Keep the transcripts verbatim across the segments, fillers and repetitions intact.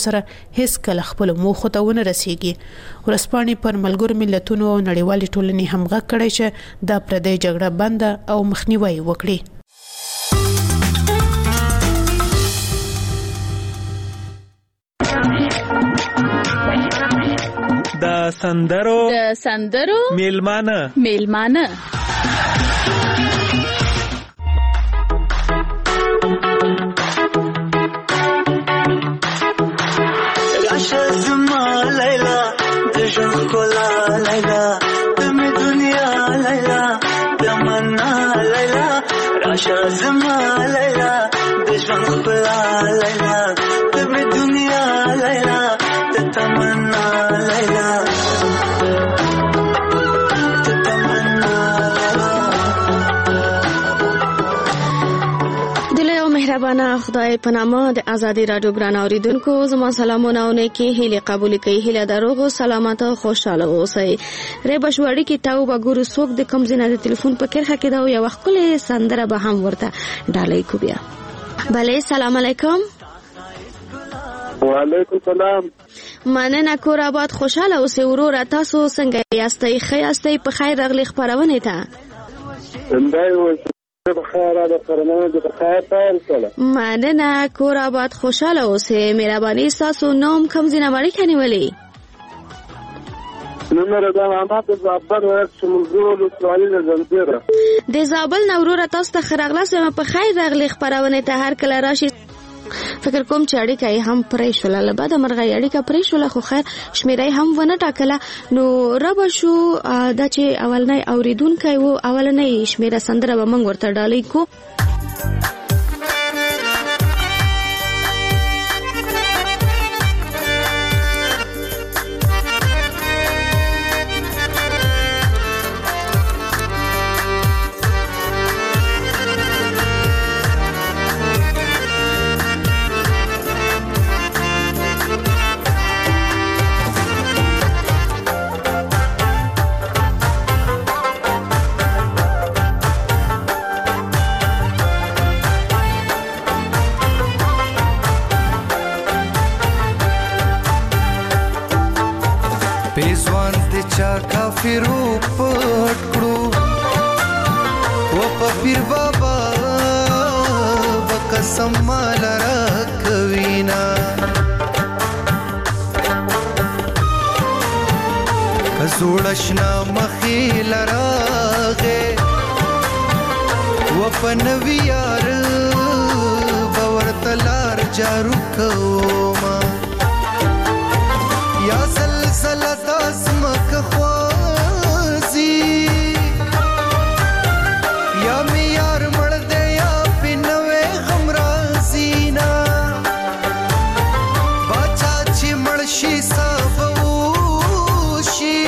سره هیڅ کله خپل موخو ته ونه رسیږي. ورسپانې پر ملګرو ملتونو او نړیوالې ټولنې هم غږ کړی چې دا پردی جګړه بنده او مخنیوي وکړي. د سندرو د سندرو میلمانه میلمانه راشه زما لیلا د ژوند ښکلا لیلا د مې دنیا لیلا د منا لیلا راشه زما لیلا د ژوند ښکلا لیلا د مې دنیا لیلا د تمنا لیلا مهربانه خدای په نامه د ازادي رادیو ګران اوریدونکو زما سلامونه او نیکی هیله قبول کړئ. هیله دروغ سلامت او خوشاله اوسئ. ری بشوړی کې تاو بګورو څوک د کم زینه د ټلیفون په کرخه کې دا یو وخت کله سندره به هم ورته ډالۍ کو بیا. بله سلام علیکم. وعلیکم سلام. مننه کور آباد خوشاله اوسئ. ورور تاسو څنګه یاستئ؟ ښه یاستئ؟ په خیر راغلی خبرونه ته. اندای و بخیر د پرمانه د بخیر تل کله. مننه کور آباد خوشاله اوسئ. مهرباني تاسو نوم کم زینه مړی کني ولی؟ نمبر د احمد زابل ورڅ مزول سوالي زنجیره. د زابل نورور تاسو ته خراغلاس په خیر راغلی خبرونه ته هر کله راشي. فکر کوم چې اړیکه هم پرې شول له بعد مرغه اړیکه پرې شول خو خیر شمیرای هم ونه ټاکله نو رب شو دا چې اولنۍ اوریدونکو وو اولنۍ شمیره سندره به موږ ورته ډالۍ کو. پیزوان دی چا کافرو پټ کړو و په پیر بابا وقسم مال را کوینا کزوړشنا مخیل راغه و په نویار باور تلار جارو کوما یا زلزلہ داسمک خوازی یا میار مرد یا پنوے غمرازینا باچا چی مرشی سابوشی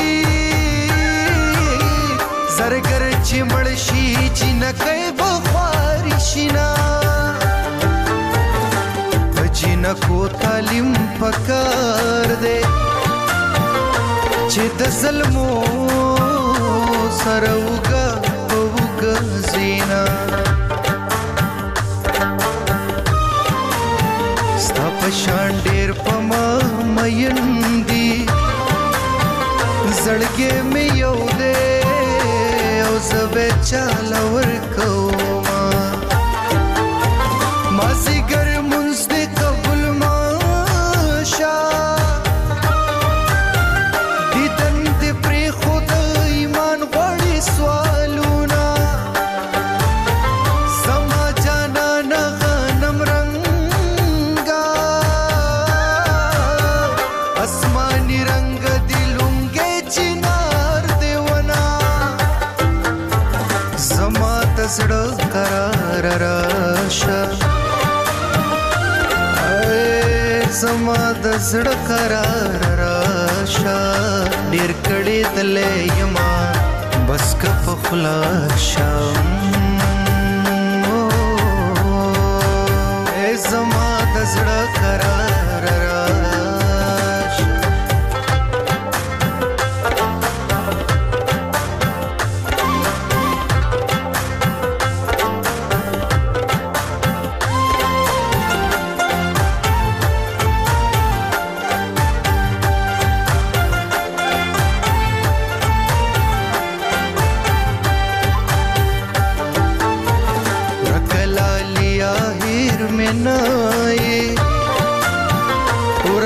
زرگر چی مرشی چی نکے بخوارشینا جنکو تعلیم پکار دے چې د ظلمو سره وګا وګا زینا ستا پشان ډیر پما مېندي زړګې مې یو دې او زبې چاله ورکوما مازی ګر منځ دې قبول ماشا زړه قرار راشه اے زما د زړه قرار راشه ډیر کړي دلې یما بس کف خلاصه اے زما د زړه قرار راشه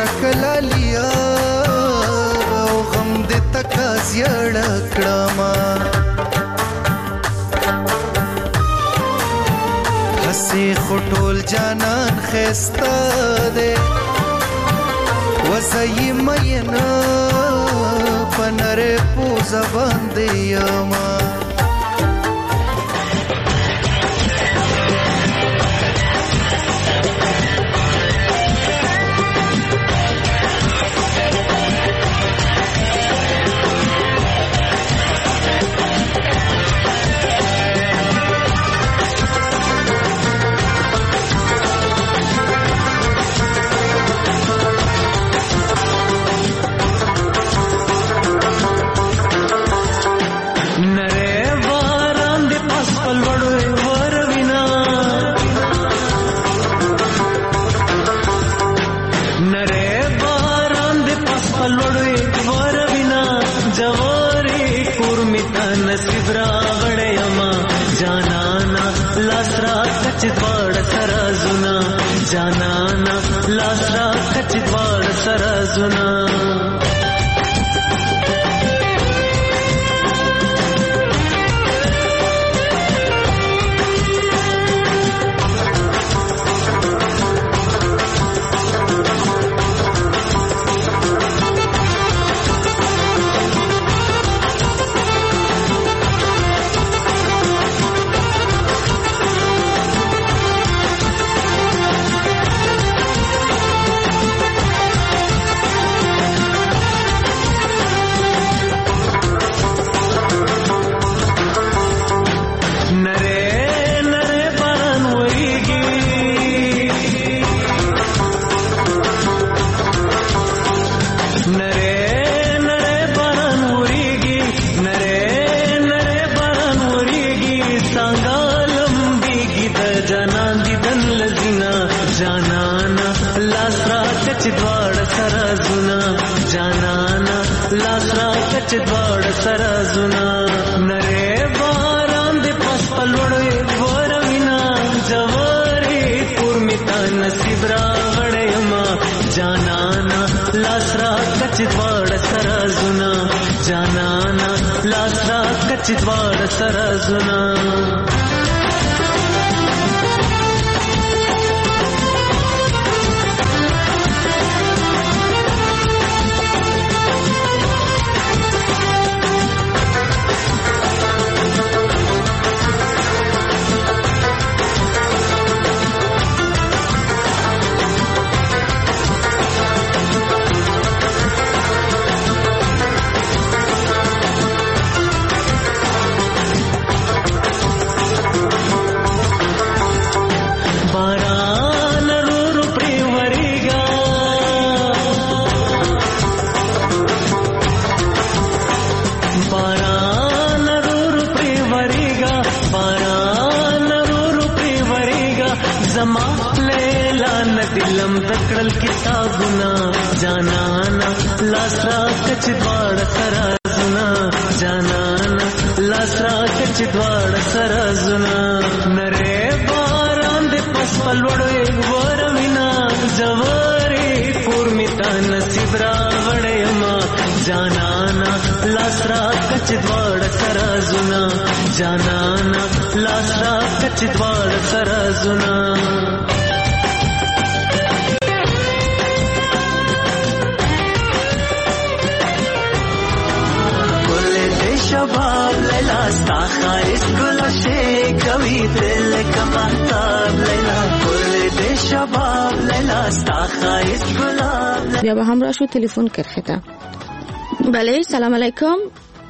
کلالیا او غم دې تکا زیړه کړما هسې خټول جانان خسته دې وزای مینه پنره پوزه باندې یما جانانا لاسرا کچ دوار سرازنا چدوړ سرازونه نره باران د پس پلوړې ورمینا جواری پورمیتا نصیب را غړېما جانانا لاسرا کچدوړ سرازونه جانانا لاسرا کچدوړ سرازونه دکړل کتابونه جانانا لاسرا کچدوړ سرازونه جانانا لاسرا کچدوړ سرازونه نره باران د پس پلوړې ورمینا جواری پورمیتا نصیب را غړېما جانانا لاسرا کچدوړ سرازونه جانانا لاسرا کچدوړ سرازونه شباب لیلا ستا خائص گلاشے کوي دل کا محتاب لیلا کل دے شباب لیلا ستا خائص گلاب بیا به هم راشو تلفن کرخته. بله سلام علیکم.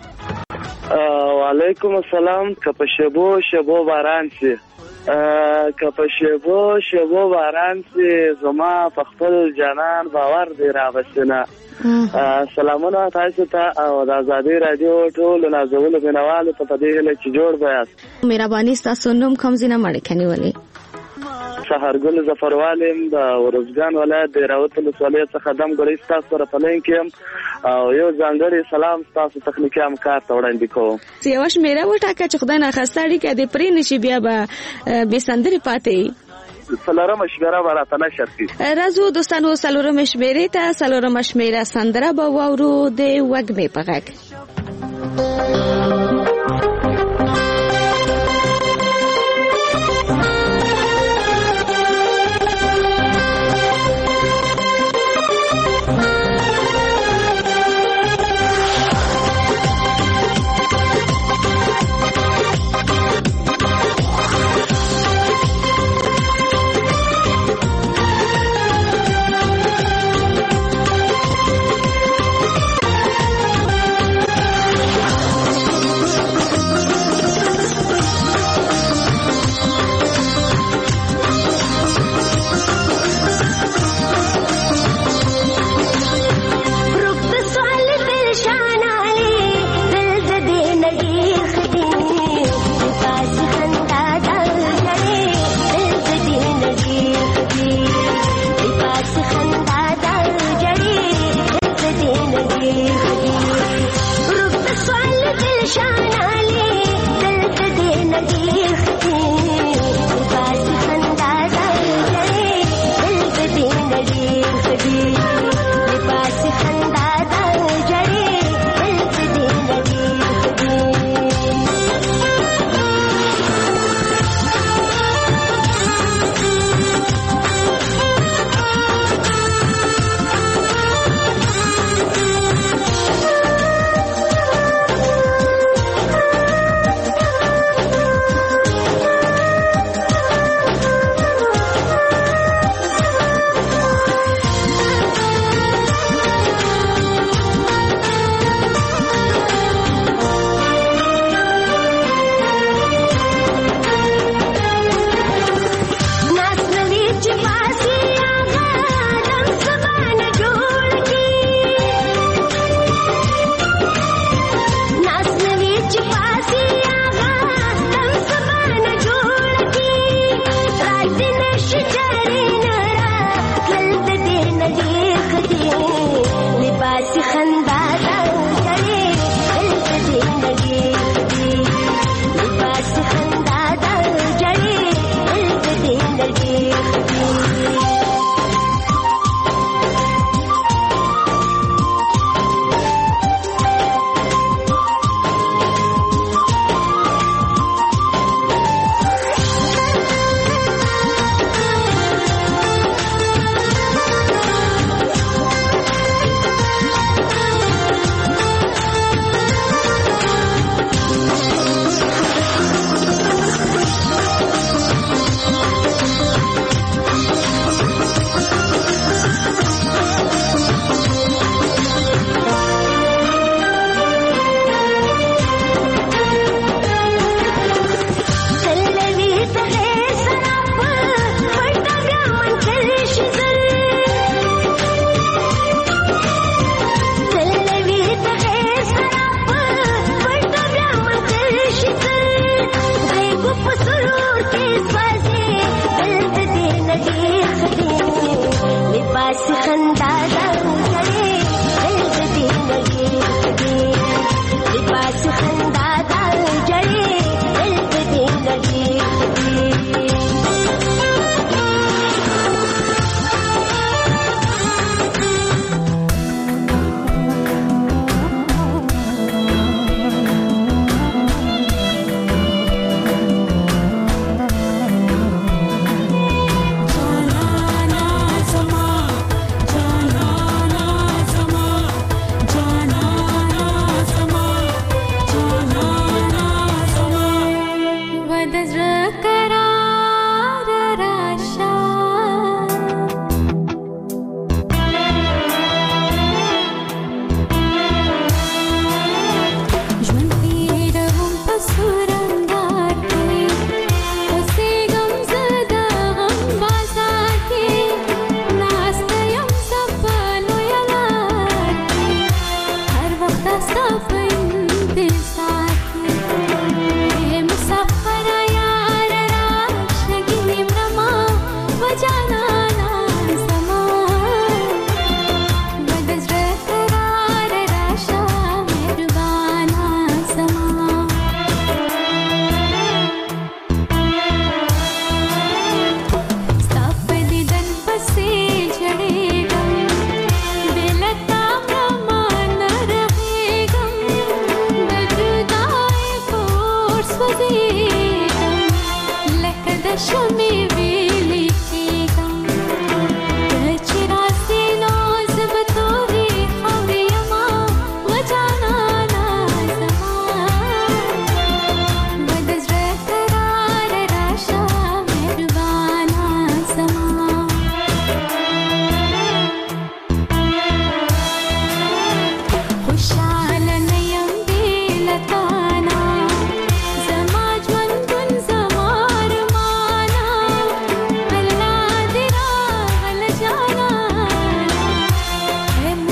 و علیکم السلام. کپ شبو شبو باران سی کپ شبو شبو باران سی زما فخپل جانان باور دی را بسنه. سلامونه تاسو ته او د آزادۍ رادیو ټول نازولو بنوالو ته په دې هیله چې جوړ بیاست. مهرباني ستاسو نوم کوم ځینه مړ کني ولې سحرګل ظفروالم د ورزګان ولایت د راوت ولسوالۍ څخه دم غړي تاسو سره پلین کې او یو ځانګړي سلام تاسو تخنیکی همکار ته وړاندې کوم. سیاوش میرا وټاکه چې خدای نه خستاړي کې د پرې نشي بیا به به سندري پاتې څلورمه شمېره به راته نشر کړي. راځو دوستانو څلورمه شمېرې ته. څلورمه شمېره سندره به واورو د وږمې په غږ.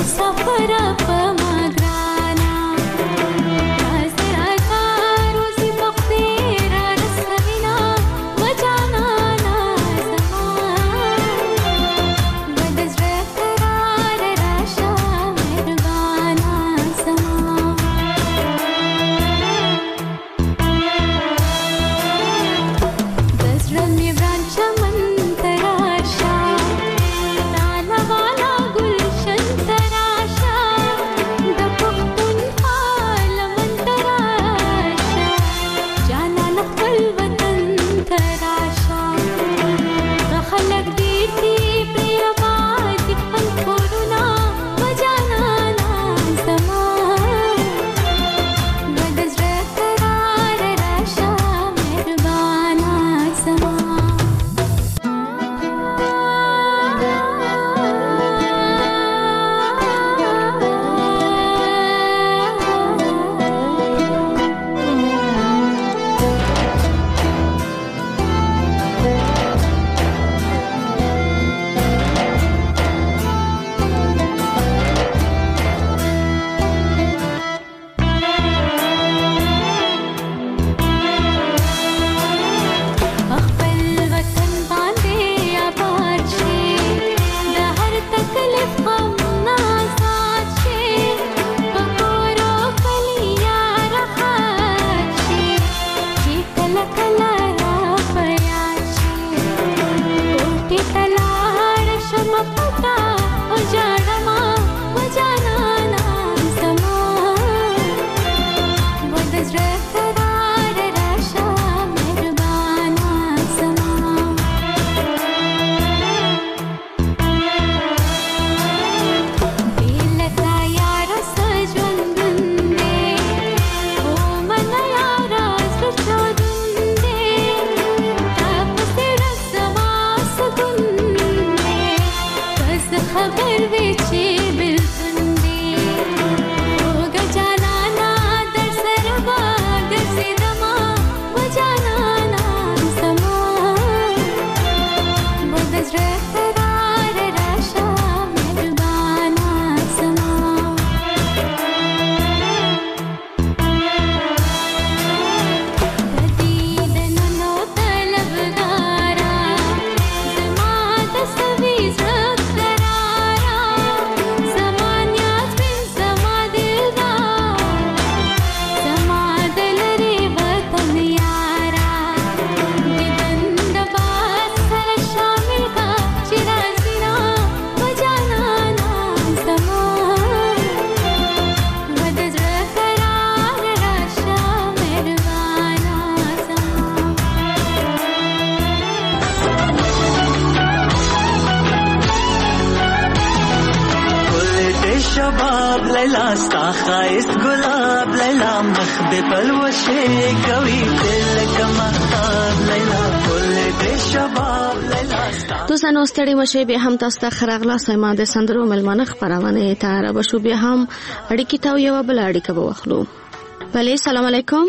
شباب لیلا ستا خایست گلاب لیلا مخ دې پلوشې کوي دل کما لیلا ګل دې شباب لیلا ستا دوستانو ستړي مشه به هم تاسو ته خراغلا سیمه د سندرو ملمنه خبرونه ته را بشو به هم اړیکی تاو یو بل اړیکه به واخلو. ولی سلام علیکم.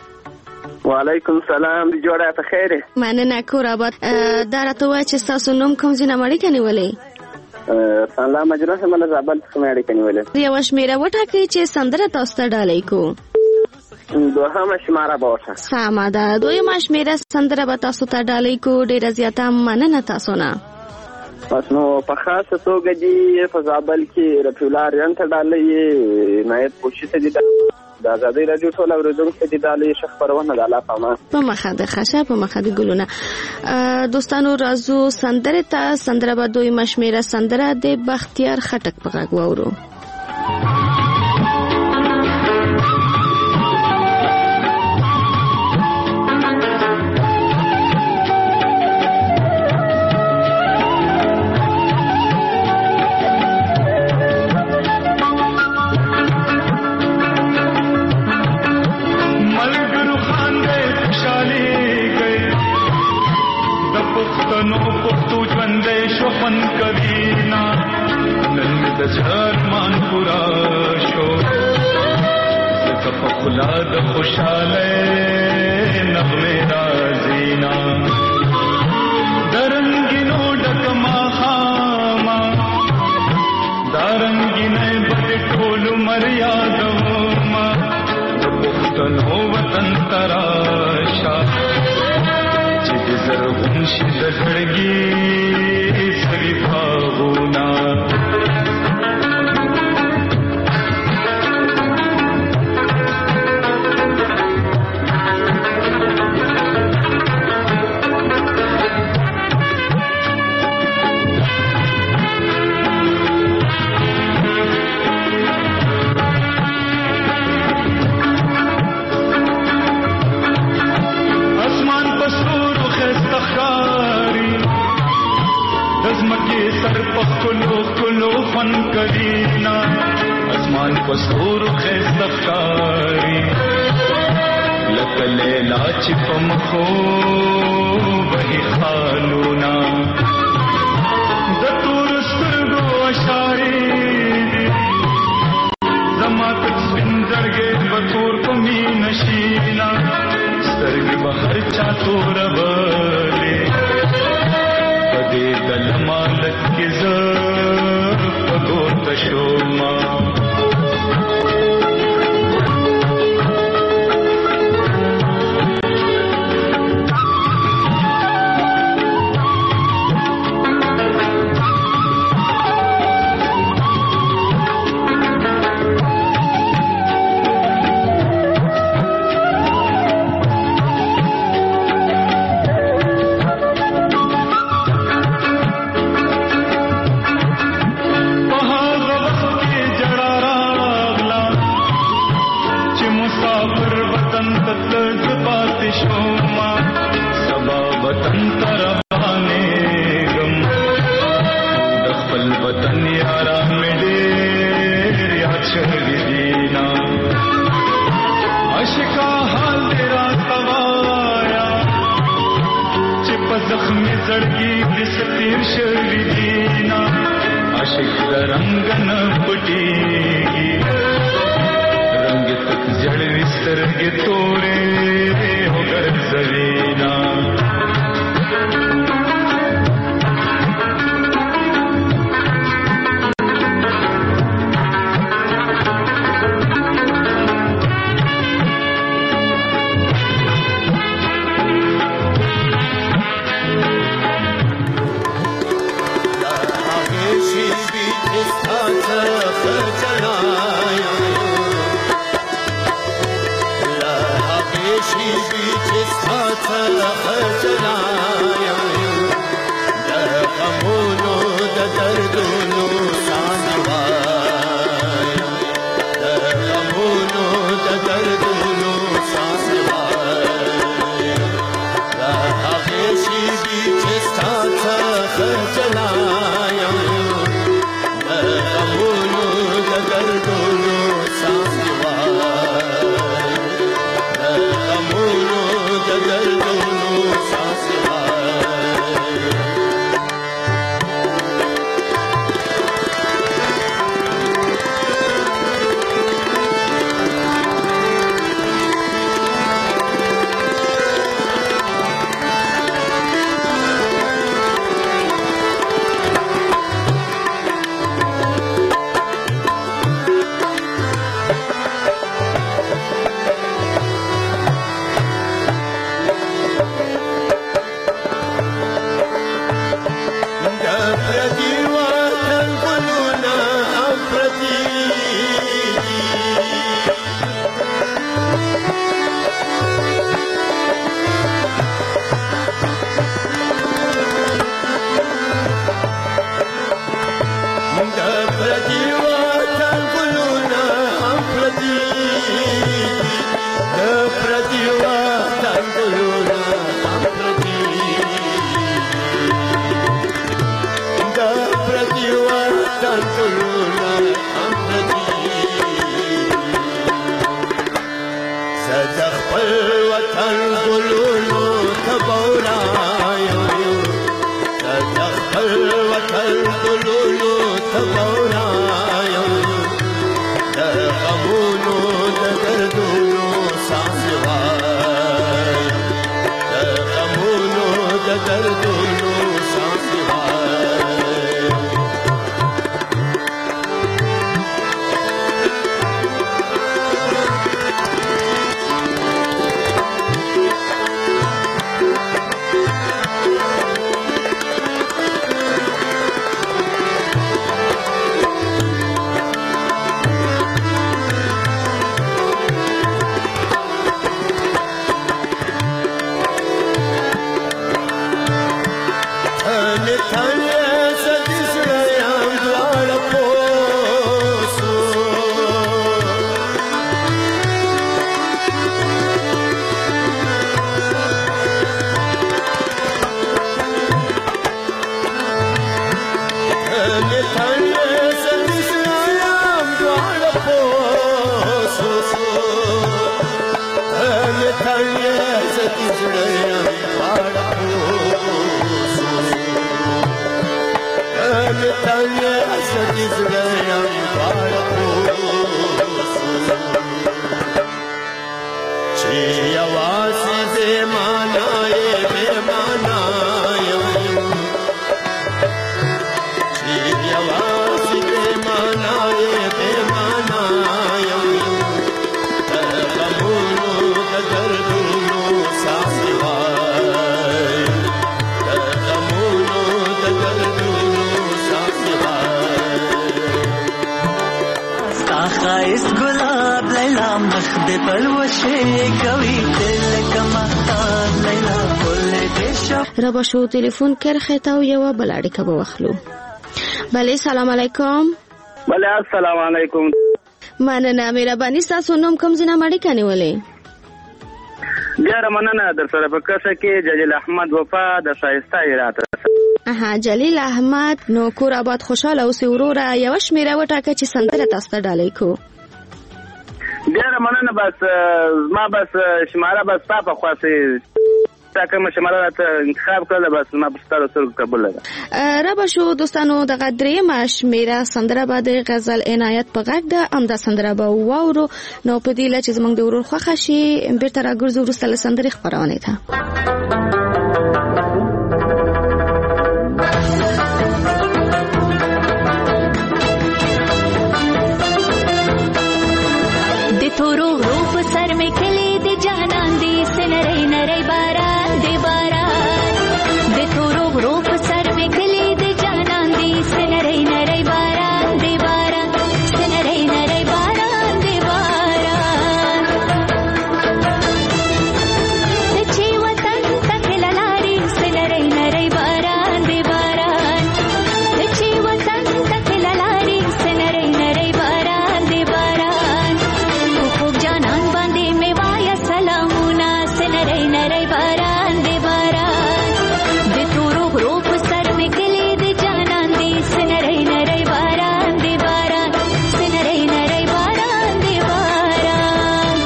وعلیکم سلام، دی جوړه په خیره. مننه کور آباد. دا راته وای چې تاسو نوم کوم ځای نه مړی کني ولې؟ سلام مجلس من زابل څخه مړی کني ولې. یو شمیره وټاکي چې سندره تاسو ته ډالۍ کو. دوهمه شماره به وټاکه. سمه ده. دویمه شمیره سندره به تاسو ته ډالۍ کو. ډیره زیاته مننه تاسو نه. پس نو په خاصه توګه دی په زابل کې رفیع الله ریان ته ډالۍ نایب پوښتنه ته دی دا زادي راډیو ټول اوریدونکو ته د دالي شخ پرونه د الله پاما په مخه د خشه په مخه د ګلونه. دوستانو رازو سندره ته سندره به دوی مشمیره سندره د بختیار خټک په غږ وورو. ارمان پورا شو زکه خلا د خوشاله نغمه رازینا درنګینو ډکما خاما درنګ واګینه بد ټول مریادوما د پښتنو وطن تراشا چې د زرغون شي د زړګي سړي باغونه اسمان پستور خیست خاری لکه لیلا چې په مخو بهي خالونا د تور سترګو اشارې زما تک سپین زړګې به تور په مینه شینا سترګې به هر چا تورولې په دې دلمالت کې زه پګوته شوما القلوب تبورايا يا غمونو خایست ګلاب لیلا مخ دې پلوشه کوي دل کما لیلا کل دې شب ربا شو تلیفون کرخه تا یو بلاړی کبه وخلو. بله سلام علیکم. بله السلام علیکم. مننه مهرباني تاسو نوم کوم ځنه مړی کني ولې ډیر مننه در سره په کیسه کې جلیل احمد وفا د شایسته راته. اها جلیل احمد نو کور آباد خوشاله اوسې وروره یو شمیره وټاکه چې سندره تاسو ته ډالۍ کو. ډیر مننه بس ما بس شماره بس په خاصه کوم شماره راته انتخاب کړل بس ما په ستاره سره قبول لګا. رب شو دوستانو د غدرې مشمیره سندره باندې غزل عنایت په غږ ده ام دا سندره به واورو نو په دې لچ زمنګ د ورور خوښه شي بیرته راګرځو ورسته سندره خبرونه ده. د تورو روپ سر می کلی د جانان دی سنري نری باران دی باران د تورو روپ سر می کلی د جانان دی سنري نری باران دی باران سنري نری باران دی باران د چی وطن تکل لاري سنري نری باران دی باران د چی وطن تکل لاري سنري نری باران دی باران خوب جانان باندې می وایا سلامونه سنري نری باران دی باران د تورو غروب سر می کلی د جانان دی سنري نری باران دی باران سنري نری باران دی باران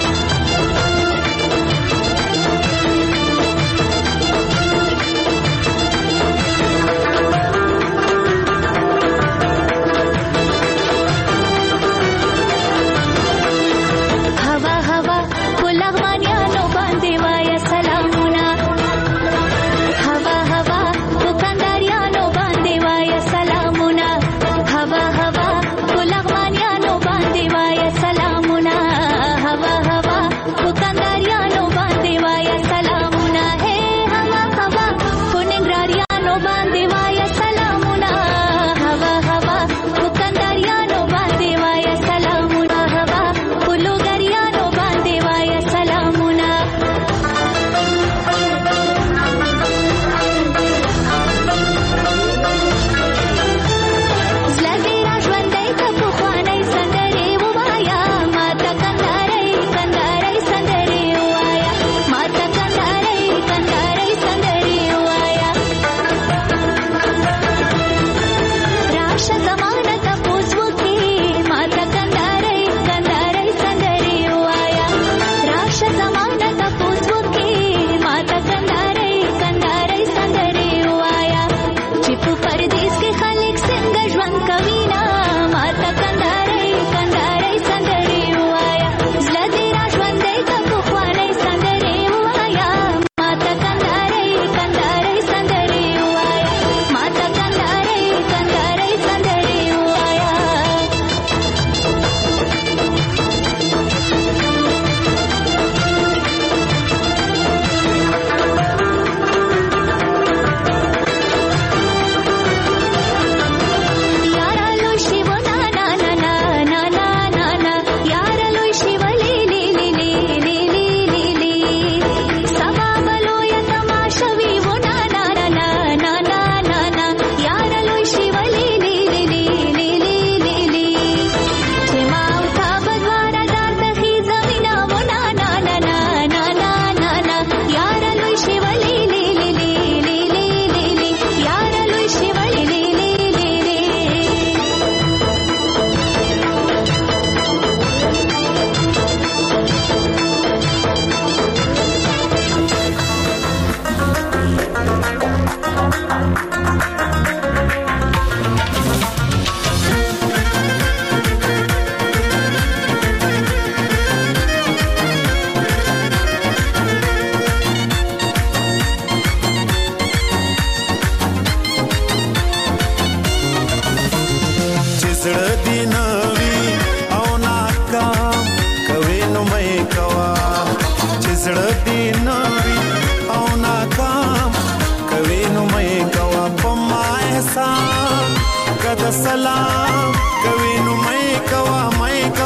هوا هوا کلغمانیانو باندې وایا سلامونه هوا هوا دکانداریانو باندې وایا سلامونه هوا هوا کلغمانیانو باندې وایا سلامونه هوا هوا دکانداریانو باندې وایا سلامونه هي هوا هوا کونګراریانو باندې وایا سلامونه هوا هوا دکانداریانو باندې وایا سلامونه هوا کلوګریانو باندې وایا سلامونه زلګي را ژوندۍ ته پخوانۍ سندرې ووایا ماته کندارۍ کندارۍ سندرې ووایا ماته کندارۍ کندارۍ سندرې ووایا راشه زمانه تپوس وکړي ماته کندارۍ کندارۍ سندرې ووایا راشه زمانه تپوس وکړي ماته کندارۍ کندارۍ سندرې ووایا چې په پردیس کې خلک څنګه ژوند کوي نه ماته کندارۍ کندارۍ سندرې ووایا زړه دې را ژوندۍ ته پخوانۍ سندرې ووایا ماته کندارۍ کندارۍ سندرې ووایا ماته کندارۍ کندارۍ سندرې ووایا یارا لوی شیو نا نا نا نا نا نا نا نا یارا لوی شیو لی لی لی لی لی لی لی لی سبا بلو یا تماشا وی و نا نا نا نا نا نا نا نا یارا لوی شیو لی لی لی لی لی لی لی لی چې ما او تا بدوارا دار تخی زمینا و نا نا نا نا نا نا نا نا یارا لوی شیو لی لی لی لی لی لی لی لی یارا لوی شیو لی لی لی لی لی چې زړه دې نه وي او ناکام کوي نو مې کوا چې زړه دې نه وي او ناکام کوي نو مې کوا په ما احسان کده سلام کوي نو مې کوا مې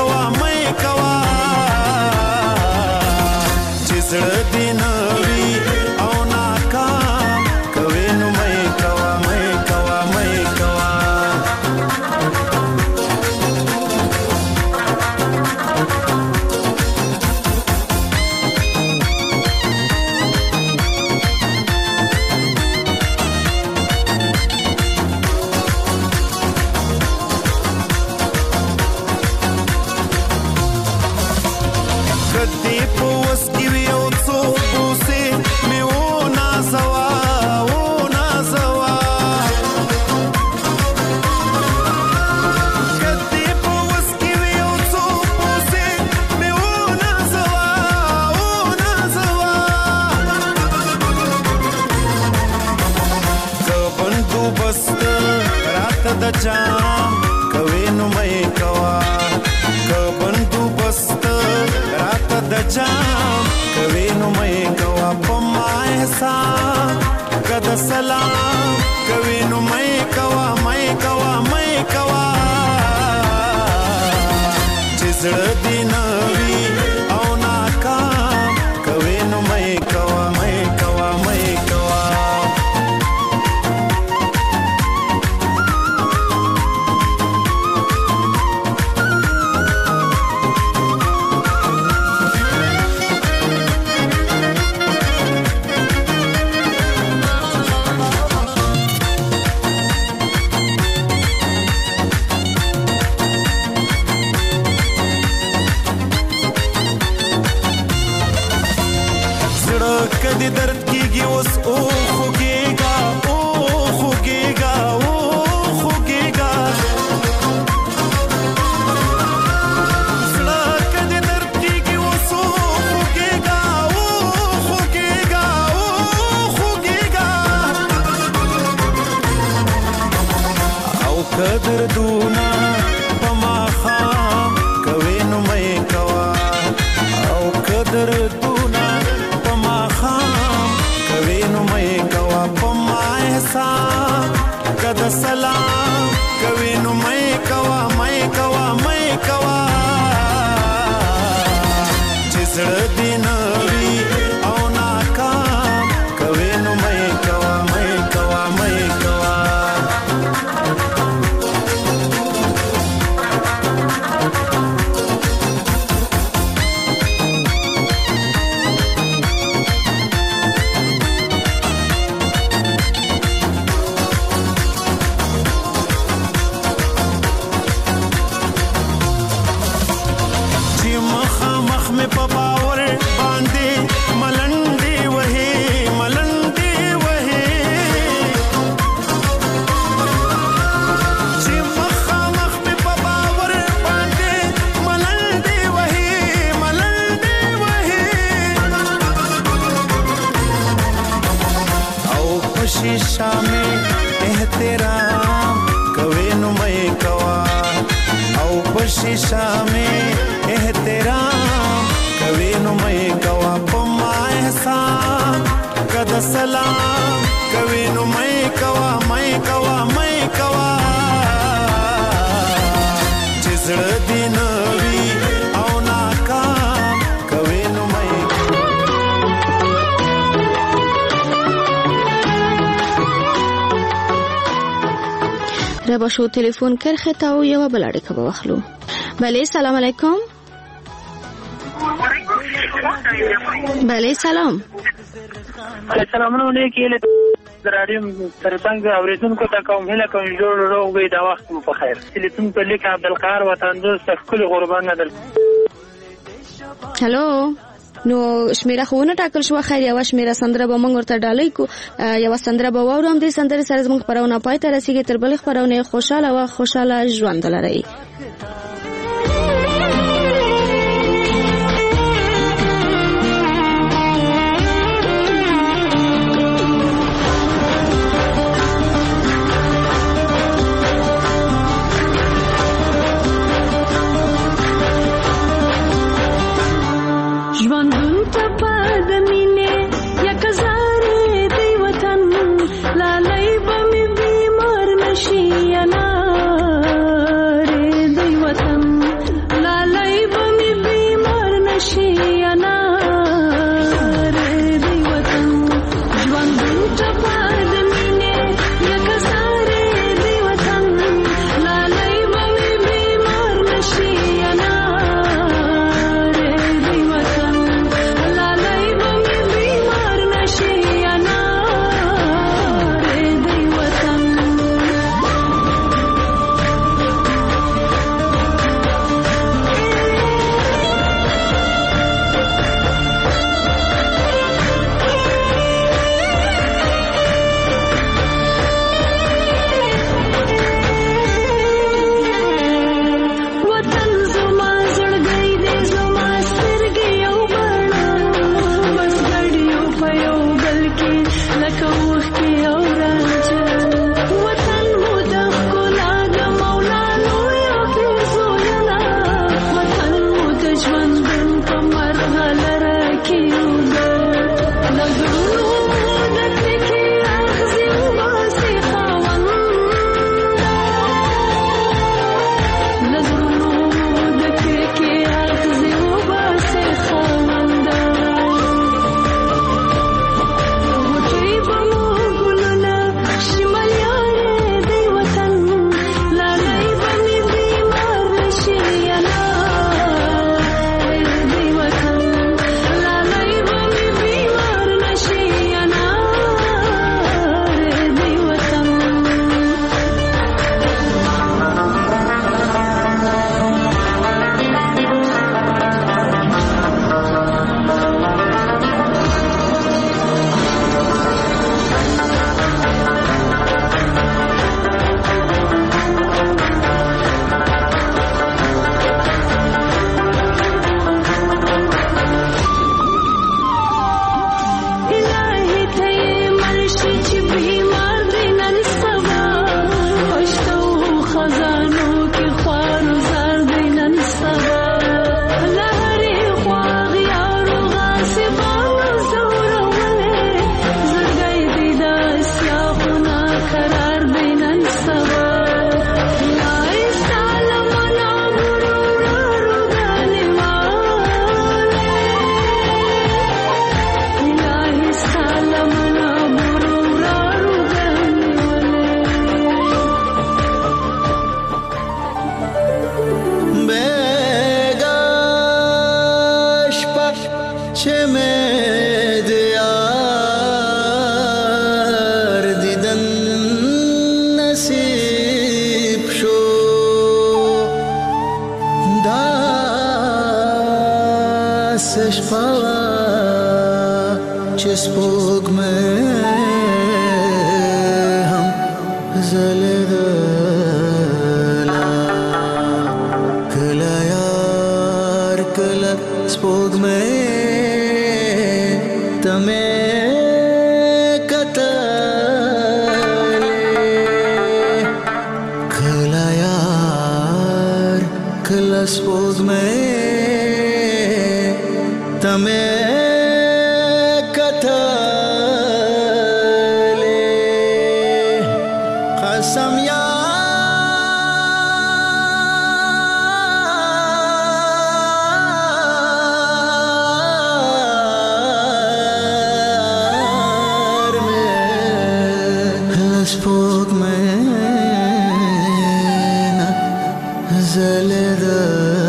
جام کوي نو مې کوا پما احسان کد سلام کوي نو مې کوا مې کوا مې کوا چې زړه دې نوي او ناکام کوي نو مې کوا مې کوا مې کوا کدی درد کیږي اوس او خوګيګا او خوګيګا او خوګيګا زړه کدی درد کیږي اوس او خوګيګا او خوګيګا او خوګيګا او قدر دونا پما خام کوي نو مې کوا او قدر دونا کوي نو مې کوا پما احسان کد سلام کوي نو مې کوا مې کوا مې کوا چې زړه دې نوي او ناکام کوي نو مې کوا مې کوا مې کوا शीशा में एहतराम कवे नु मैं कवा औ शीशा में एहतराम कवे नु मैं कवा पमा एहसान कद सलाम कवे नु मैं कवा मैं कवा मैं कवा जिजड़ दिनवी औ नाकाम कवे नु मैं را با شو تلفن کرخه تا و یو بلاړی کبه واخلو. بله سلام علیکم. بله سلام. سلامونه علیکم. دراریم ترڅنګ اوریدونکو ته کوم هله کوم جوړ روغ وي دا وخت مو په خیر. تلیفون په لیک عبدالقهار وطن دوست خپل قربان ندل. هلو نو شمیره خونه ټاکل شو خیر یو شمیره سندره به موږ ورته ډالۍ کو یو سندره به واورم دې سندره سره زموږ خبرونه پای ته رسیږي تر بل خبرونه خوشاله او خوشاله ژوند لري. داسې شپه وه چې سپوږمۍ هم ځلېدله کله یار کله سپوږمۍ ته مې سپوږمۍ ته مې کتلې قسم یار مې سپوږمۍ نه ځلېده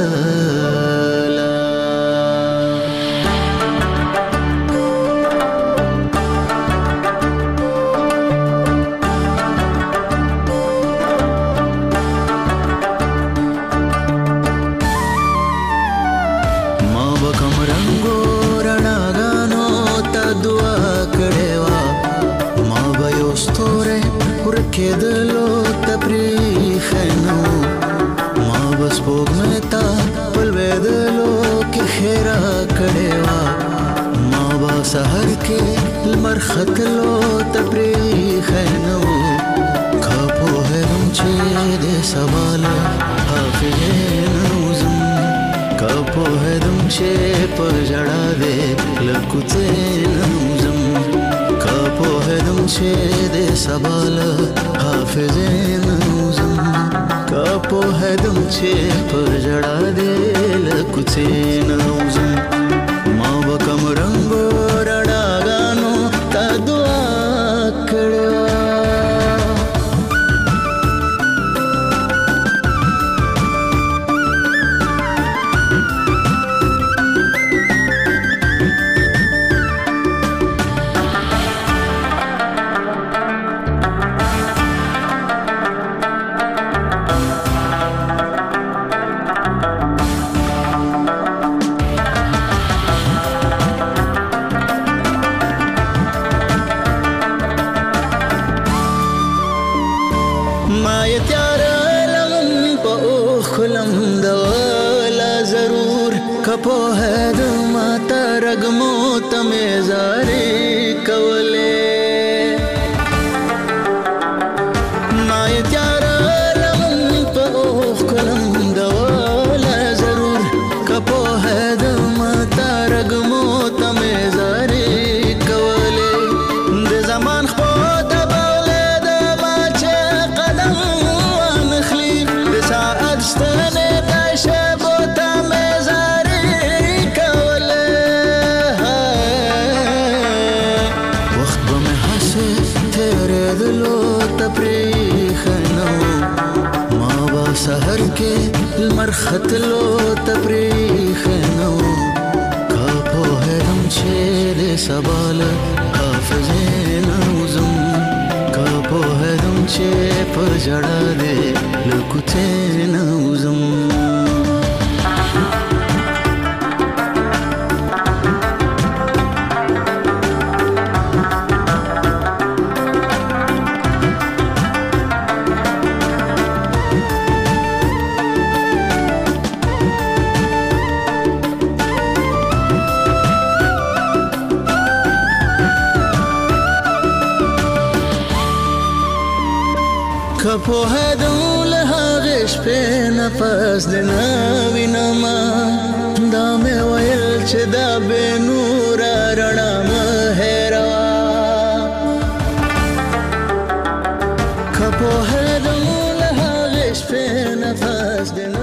کېدلو ته پرېښنو ما به سپوږمۍ ته په لوېدلو کې ښېرا کړې وه ما به سحر کې لمر ختلو ته پرېښنو که پوهېدم چې د سبا له حافظې نه وځم که پوهېدم چې په ژړا دې له کوڅې نه وځم که پوهېدم چې د سبا له حافظې نه وځم که پوهېدم چې په ژړا دې له کوڅې نه وځم ما به کمرنګو رڼاګانو ته دعا کړې وه پوهېدم ته رګمو ته مې زارې کولې ما یې تیاره لمن په اوښ کړم دوله ضرور که پوهېدم ته رګمو ته مې زارې کولې د زمان خپو ته به ولیدمه چې قدم وانخلي د ساعت ستنې د شېبو ته مې سحر کې لمر ختلو ته پرېښنو که پوهېدم چې د سبا له حافظې نه وځم که پوهېدم چې په ژړا دې له کوڅې نه وځم که پوهېدم له هغې شپې نه پس د نه وینمه